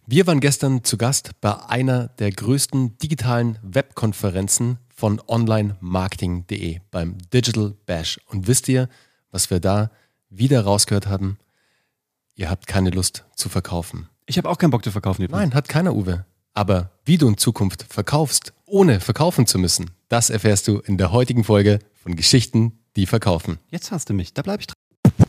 Wir waren gestern zu Gast bei einer der größten digitalen Webkonferenzen von onlinemarketing.de beim Digital Bash. Und wisst ihr, was wir da wieder rausgehört haben? Ihr habt keine Lust zu verkaufen. Ich habe auch keinen Bock zu verkaufen. Nein, hat keiner, Uwe. Aber wie du in Zukunft verkaufst, ohne verkaufen zu müssen, das erfährst du in der heutigen Folge von Geschichten, die verkaufen. Jetzt hast du mich, da bleibe ich dran.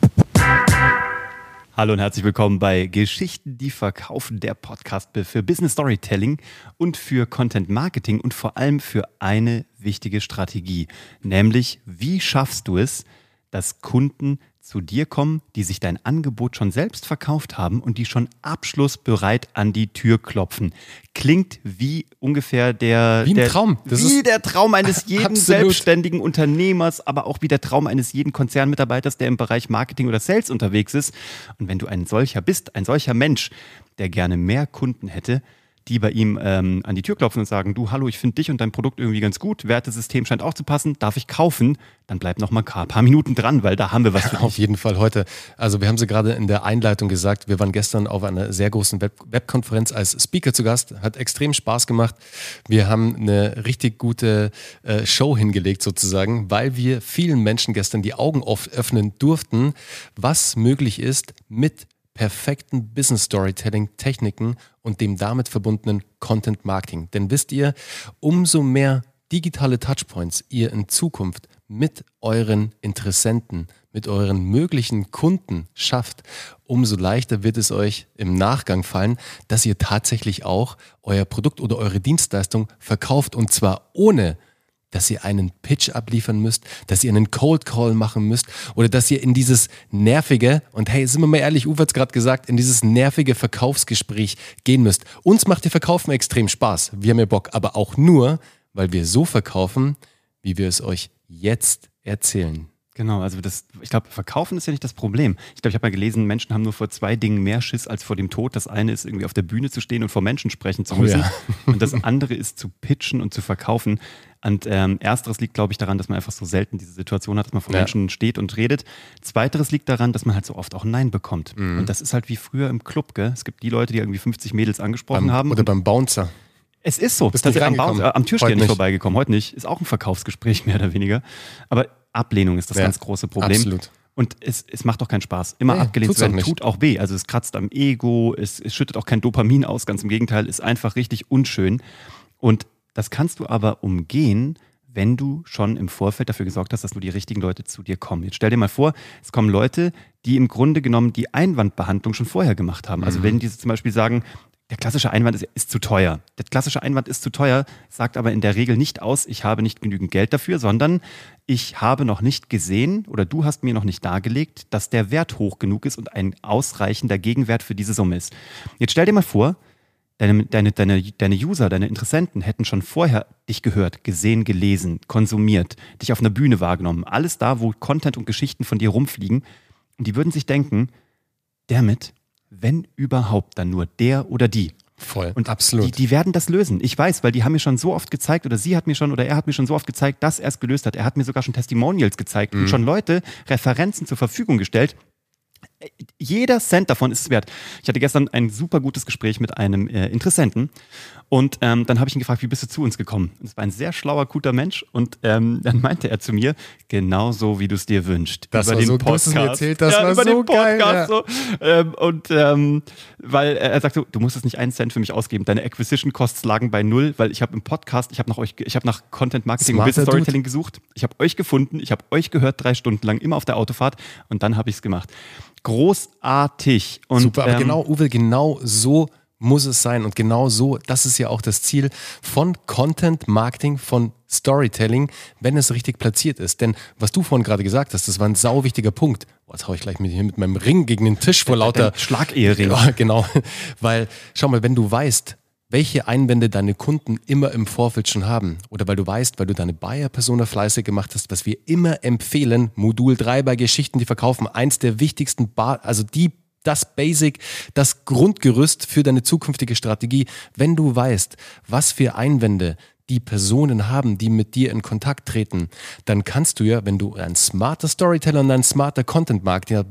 Hallo und herzlich willkommen bei Geschichten, die verkaufen, der Podcast für Business Storytelling und für Content Marketing und vor allem für eine wichtige Strategie, nämlich wie schaffst du es, dass Kunden zu dir kommen, die sich dein Angebot schon selbst verkauft haben und die schon abschlussbereit an die Tür klopfen. Klingt wie ungefähr der Traum. Der Traum eines jeden absolut selbstständigen Unternehmers, aber auch wie der Traum eines jeden Konzernmitarbeiters, der im Bereich Marketing oder Sales unterwegs ist. Und wenn du ein solcher bist, ein solcher Mensch, der gerne mehr Kunden hätte, die bei ihm an die Tür klopfen und sagen, du, hallo, ich finde dich und dein Produkt irgendwie ganz gut, Wertesystem scheint auch zu passen, darf ich kaufen? Dann bleib noch mal ein paar Minuten dran, weil da haben wir was für dich. Auf jeden Fall heute. Also wir haben sie gerade in der Einleitung gesagt, wir waren gestern auf einer sehr großen Webkonferenz als Speaker zu Gast, hat extrem Spaß gemacht. Wir haben eine richtig gute Show hingelegt sozusagen, weil wir vielen Menschen gestern die Augen öffnen durften, was möglich ist mit perfekten Business Storytelling Techniken und dem damit verbundenen Content Marketing. Denn wisst ihr, umso mehr digitale Touchpoints ihr in Zukunft mit euren Interessenten, mit euren möglichen Kunden schafft, umso leichter wird es euch im Nachgang fallen, dass ihr tatsächlich auch euer Produkt oder eure Dienstleistung verkauft, und zwar ohne dass ihr einen Pitch abliefern müsst, dass ihr einen Cold Call machen müsst oder dass ihr in dieses nervige, und hey, sind wir mal ehrlich, Uwe hat es gerade gesagt, in dieses nervige Verkaufsgespräch gehen müsst. Uns macht ihr Verkaufen extrem Spaß, wir haben ja Bock, aber auch nur, weil wir so verkaufen, wie wir es euch jetzt erzählen. Genau, also ich glaube, Verkaufen ist ja nicht das Problem. Ich glaube, ich habe mal gelesen, Menschen haben nur vor 2 Dingen mehr Schiss als vor dem Tod. Das eine ist irgendwie auf der Bühne zu stehen und vor Menschen sprechen zu müssen. Ja. Und das andere ist zu pitchen und zu verkaufen. Und ersteres liegt, glaube ich, daran, dass man einfach so selten diese Situation hat, dass man vor Menschen steht und redet. Zweiteres liegt daran, dass man halt so oft auch Nein bekommt. Mhm. Und das ist halt wie früher im Club, gell? Es gibt die Leute, die irgendwie 50 Mädels angesprochen haben. Oder beim Bouncer. Es ist so. Bist du am Türsteher nicht vorbeigekommen. Heute nicht. Ist auch ein Verkaufsgespräch, mehr oder weniger. Aber Ablehnung ist das ganz große Problem. Absolut. Und es macht doch keinen Spaß. Immer abgelehnt zu werden, tut auch weh. Also es kratzt am Ego, es schüttet auch kein Dopamin aus, ganz im Gegenteil, ist einfach richtig unschön. Und das kannst du aber umgehen, wenn du schon im Vorfeld dafür gesorgt hast, dass nur die richtigen Leute zu dir kommen. Jetzt stell dir mal vor, es kommen Leute, die im Grunde genommen die Einwandbehandlung schon vorher gemacht haben. Also wenn die zum Beispiel sagen, der klassische Einwand ist zu teuer. Der klassische Einwand ist zu teuer, sagt aber in der Regel nicht aus, ich habe nicht genügend Geld dafür, sondern ich habe noch nicht gesehen oder du hast mir noch nicht dargelegt, dass der Wert hoch genug ist und ein ausreichender Gegenwert für diese Summe ist. Jetzt stell dir mal vor, deine User, deine Interessenten hätten schon vorher dich gehört, gesehen, gelesen, konsumiert, dich auf einer Bühne wahrgenommen. Alles da, wo Content und Geschichten von dir rumfliegen. Und die würden sich denken, damit, wenn überhaupt, dann nur der oder die. Voll, und absolut. Die werden das lösen. Ich weiß, weil die haben mir schon so oft gezeigt oder sie hat mir schon oder er hat mir schon so oft gezeigt, dass er es gelöst hat. Er hat mir sogar schon Testimonials gezeigt und schon Leute Referenzen zur Verfügung gestellt. Jeder Cent davon ist es wert. Ich hatte gestern ein super gutes Gespräch mit einem Interessenten und dann habe ich ihn gefragt, wie bist du zu uns gekommen? Und es war ein sehr schlauer, guter Mensch und dann meinte er zu mir, genauso wie du es dir wünschst. Das über war den so, Podcast. Du hast mir erzählt, das war über so den Podcast geil. So. Weil er sagt so, du musst es nicht 1 Cent für mich ausgeben. Deine Acquisition Costs lagen bei 0, weil ich habe im Podcast, ich habe nach Content Marketing und Business Storytelling gesucht. Ich habe euch gefunden, ich habe euch gehört 3 Stunden lang, immer auf der Autofahrt und dann habe ich es gemacht. Großartig. Und, super, aber genau, Uwe, genau so muss es sein und genau so, das ist ja auch das Ziel von Content Marketing, von Storytelling, wenn es richtig platziert ist. Denn was du vorhin gerade gesagt hast, das war ein sau wichtiger Punkt. Boah, jetzt hau ich gleich mit meinem Ring gegen den Tisch vor lauter Schlagehering. Ja, genau, weil schau mal, wenn du weißt, welche Einwände deine Kunden immer im Vorfeld schon haben oder weil du weißt, weil du deine Buyer-Persona fleißig gemacht hast, was wir immer empfehlen, Modul 3 bei Geschichten, die verkaufen, eins der wichtigsten, das Basic, das Grundgerüst für deine zukünftige Strategie. Wenn du weißt, was für Einwände die Personen haben, die mit dir in Kontakt treten, dann kannst du ja, wenn du ein smarter Storyteller und ein smarter Content-Marketer bist,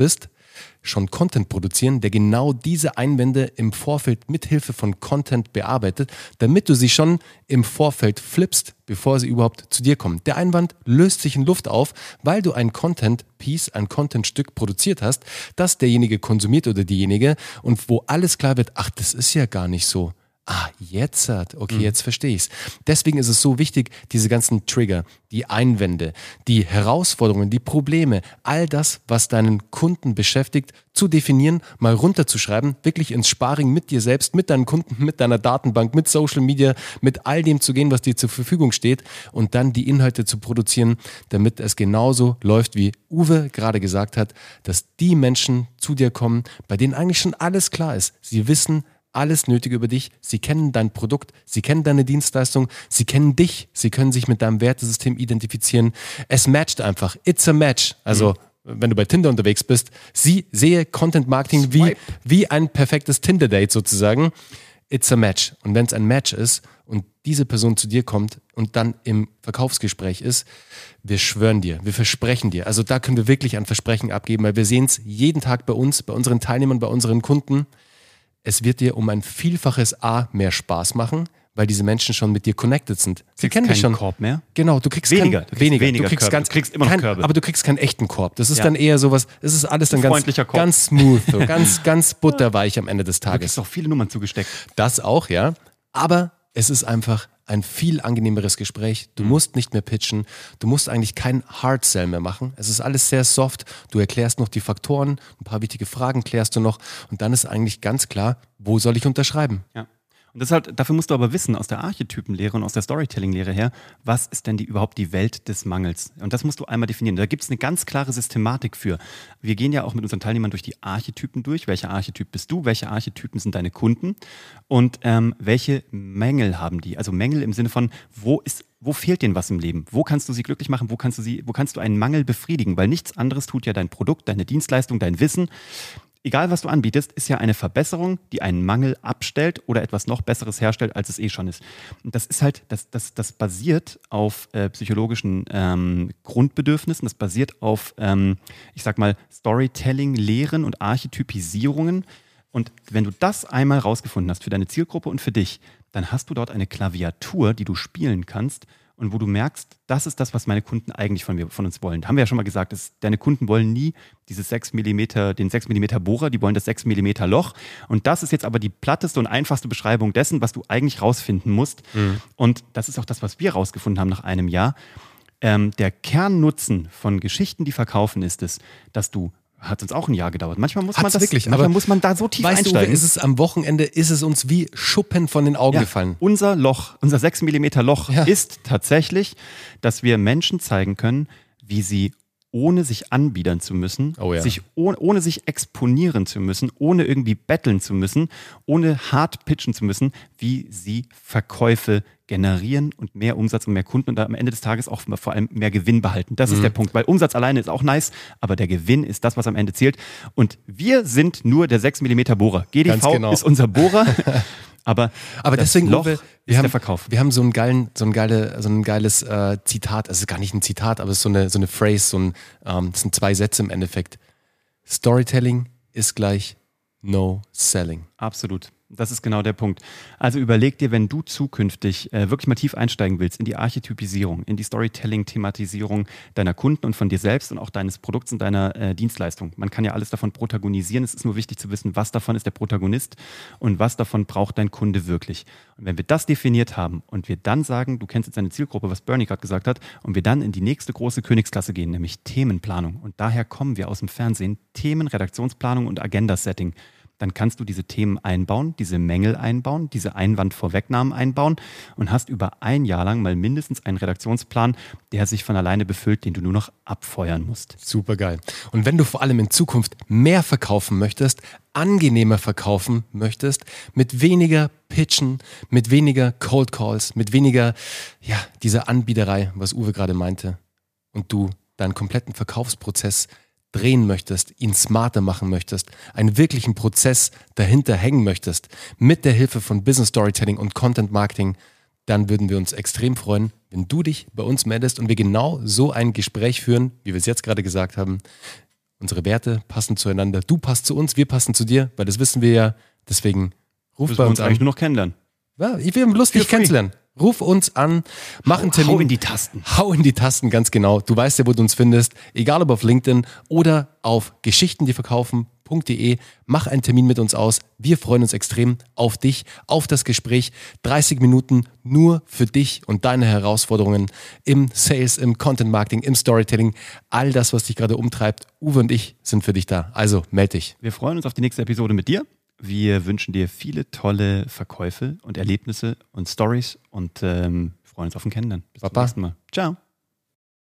schon Content produzieren, der genau diese Einwände im Vorfeld mithilfe von Content bearbeitet, damit du sie schon im Vorfeld flippst, bevor sie überhaupt zu dir kommen. Der Einwand löst sich in Luft auf, weil du ein Content-Piece, ein Content-Stück produziert hast, das derjenige konsumiert oder diejenige und wo alles klar wird, ach, das ist ja gar nicht so. Jetzt verstehe ich's. Deswegen ist es so wichtig, diese ganzen Trigger, die Einwände, die Herausforderungen, die Probleme, all das, was deinen Kunden beschäftigt, zu definieren, mal runterzuschreiben, wirklich ins Sparring mit dir selbst, mit deinen Kunden, mit deiner Datenbank, mit Social Media, mit all dem zu gehen, was dir zur Verfügung steht und dann die Inhalte zu produzieren, damit es genauso läuft, wie Uwe gerade gesagt hat, dass die Menschen zu dir kommen, bei denen eigentlich schon alles klar ist. Sie wissen alles Nötige über dich, sie kennen dein Produkt, sie kennen deine Dienstleistung, sie kennen dich, sie können sich mit deinem Wertesystem identifizieren. Es matcht einfach. It's a match. Also, wenn du bei Tinder unterwegs bist, sehe Content Marketing wie ein perfektes Tinder-Date sozusagen. It's a match. Und wenn es ein Match ist und diese Person zu dir kommt und dann im Verkaufsgespräch ist, wir schwören dir, wir versprechen dir. Also da können wir wirklich ein Versprechen abgeben, weil wir sehen es jeden Tag bei uns, bei unseren Teilnehmern, bei unseren Kunden. Es wird dir um ein Vielfaches mehr Spaß machen, weil diese Menschen schon mit dir connected sind. Sie kennen dich schon. Korb mehr? Genau, du kriegst weniger. Du kriegst immer noch Körbe. Aber du kriegst keinen echten Korb. Das ist dann eher sowas, es ist alles dann ganz smooth, so ganz butterweich am Ende des Tages. Du kriegst auch viele Nummern zugesteckt. Das auch, ja. Aber es ist einfach ein viel angenehmeres Gespräch. Du musst nicht mehr pitchen. Du musst eigentlich keinen Hard Sell mehr machen. Es ist alles sehr soft. Du erklärst noch die Faktoren, ein paar wichtige Fragen klärst du noch und dann ist eigentlich ganz klar, wo soll ich unterschreiben? Ja. Und das halt, dafür musst du aber wissen, aus der Archetypenlehre und aus der Storytelling-Lehre her, was ist denn überhaupt die Welt des Mangels? Und das musst du einmal definieren. Da gibt es eine ganz klare Systematik für. Wir gehen ja auch mit unseren Teilnehmern durch die Archetypen durch. Welcher Archetyp bist du? Welche Archetypen sind deine Kunden? Und welche Mängel haben die? Also Mängel im Sinne von, wo fehlt denen was im Leben? Wo kannst du sie glücklich machen? Wo kannst du einen Mangel befriedigen? Weil nichts anderes tut ja dein Produkt, deine Dienstleistung, dein Wissen. Egal, was du anbietest, ist ja eine Verbesserung, die einen Mangel abstellt oder etwas noch Besseres herstellt, als es eh schon ist. Und das ist halt, das basiert auf psychologischen Grundbedürfnissen, das basiert auf, ich sag mal, Storytelling-Lehren und Archetypisierungen. Und wenn du das einmal rausgefunden hast für deine Zielgruppe und für dich, dann hast du dort eine Klaviatur, die du spielen kannst und wo du merkst, das ist das, was meine Kunden eigentlich von uns wollen. Haben wir ja schon mal gesagt, deine Kunden wollen nie dieses 6 mm, den 6 mm Bohrer, die wollen das 6 mm Loch. Und das ist jetzt aber die platteste und einfachste Beschreibung dessen, was du eigentlich rausfinden musst. Und das ist auch das, was wir rausgefunden haben nach einem Jahr. Der Kernnutzen von Geschichten, die verkaufen, ist es, dass du hat uns auch ein Jahr gedauert. Manchmal muss man da so tief einsteigen. Am Wochenende ist es uns wie Schuppen von den Augen gefallen. Unser 6 mm Loch ist tatsächlich, dass wir Menschen zeigen können, wie sie ohne sich anbiedern zu müssen, ohne sich exponieren zu müssen, ohne irgendwie betteln zu müssen, ohne hart pitchen zu müssen, wie sie Verkäufe generieren und mehr Umsatz und mehr Kunden und am Ende des Tages auch vor allem mehr Gewinn behalten. Das ist der Punkt, weil Umsatz alleine ist auch nice, aber der Gewinn ist das, was am Ende zählt. Und wir sind nur der 6 mm Bohrer. GDV ist unser Bohrer. Aber deswegen, Loch ist der Verkauf. Wir haben so ein geiles Zitat, also es ist gar nicht ein Zitat, aber es ist so eine Phrase, das sind 2 Sätze im Endeffekt. Storytelling ist gleich No Selling. Absolut. Das ist genau der Punkt. Also überleg dir, wenn du zukünftig wirklich mal tief einsteigen willst in die Archetypisierung, in die Storytelling-Thematisierung deiner Kunden und von dir selbst und auch deines Produkts und deiner Dienstleistung. Man kann ja alles davon protagonisieren. Es ist nur wichtig zu wissen, was davon ist der Protagonist und was davon braucht dein Kunde wirklich. Und wenn wir das definiert haben und wir dann sagen, du kennst jetzt deine Zielgruppe, was Bernie gerade gesagt hat, und wir dann in die nächste große Königsklasse gehen, nämlich Themenplanung. Und daher kommen wir aus dem Fernsehen, Themen, Redaktionsplanung und Agenda-Setting. Dann kannst du diese Themen einbauen, diese Mängel einbauen, diese Einwandvorwegnahmen einbauen und hast über ein Jahr lang mal mindestens einen Redaktionsplan, der sich von alleine befüllt, den du nur noch abfeuern musst. Super geil. Und wenn du vor allem in Zukunft mehr verkaufen möchtest, angenehmer verkaufen möchtest, mit weniger Pitchen, mit weniger Cold Calls, mit weniger dieser Anbiederei, was Uwe gerade meinte, und du deinen kompletten Verkaufsprozess drehen möchtest, ihn smarter machen möchtest, einen wirklichen Prozess dahinter hängen möchtest, mit der Hilfe von Business Storytelling und Content Marketing, dann würden wir uns extrem freuen, wenn du dich bei uns meldest und wir genau so ein Gespräch führen, wie wir es jetzt gerade gesagt haben, Unsere Werte passen zueinander. Du passt zu uns, wir passen zu dir, weil das wissen wir ja. Deswegen ruf bei uns an. Eigentlich nur noch kennenlernen. Ja, ich will Lust, dich kennenzulernen. Ruf uns an, mach einen Termin. Hau in die Tasten. Hau in die Tasten, ganz genau. Du weißt ja, wo du uns findest. Egal ob auf LinkedIn oder auf geschichtendieverkaufen.de. Mach einen Termin mit uns aus. Wir freuen uns extrem auf dich, auf das Gespräch. 30 Minuten nur für dich und deine Herausforderungen im Sales, im Content Marketing, im Storytelling. All das, was dich gerade umtreibt. Uwe und ich sind für dich da. Also meld dich. Wir freuen uns auf die nächste Episode mit dir. Wir wünschen dir viele tolle Verkäufe und Erlebnisse und Stories und freuen uns auf ein Kennenlernen. Bis zum nächsten Mal. Ciao.